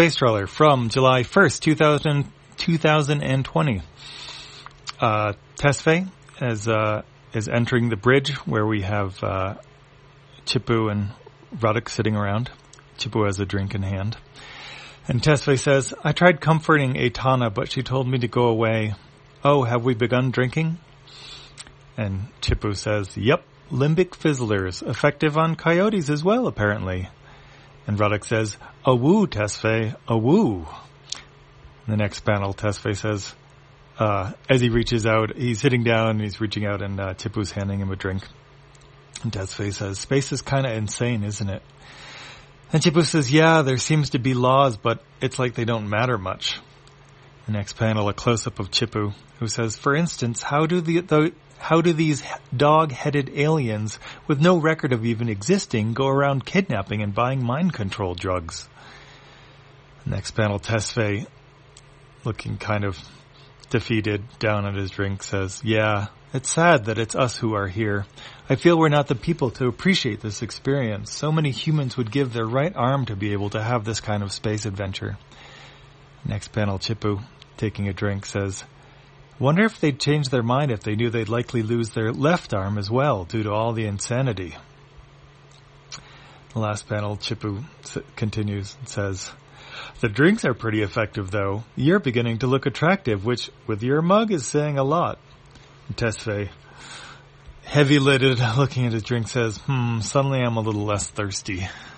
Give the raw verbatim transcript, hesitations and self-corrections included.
Space Trawler from July first, two thousand, two thousand twenty. Uh, Tesfaye is, uh, is entering the bridge where we have, uh, Chippu and Ruddock sitting around. Chippu has a drink in hand. And Tesfaye says, I tried comforting Aitana, but she told me to go away. Oh, have we begun drinking? And Chippu says, yep, limbic fizzlers, effective on coyotes as well, apparently. And Ruddock says, a woo, Tesfaye, a woo. In the next panel, Tesfaye says, uh, as he reaches out, he's sitting down, he's reaching out, and uh, Chippu's handing him a drink. And Tesfaye says, space is kind of insane, isn't it? And Chippu says, yeah, there seems to be laws, but it's like they don't matter much. The next panel, a close-up of Chippu, who says, for instance, how do the, the how do these dog-headed aliens with no record of even existing go around kidnapping and buying mind control drugs? The next panel, Tesfaye, looking kind of defeated, down at his drink, says, yeah, it's sad that it's us who are here. I feel we're not the people to appreciate this experience. So many humans would give their right arm to be able to have this kind of space adventure. Next panel, Chippu, taking a drink, says, wonder if they'd change their mind if they knew they'd likely lose their left arm as well due to all the insanity. The last panel, Chippu continues and says, the drinks are pretty effective, though. You're beginning to look attractive, which, with your mug, is saying a lot. And Tesfaye, heavy-lidded, looking at his drink, says, hmm, suddenly I'm a little less thirsty.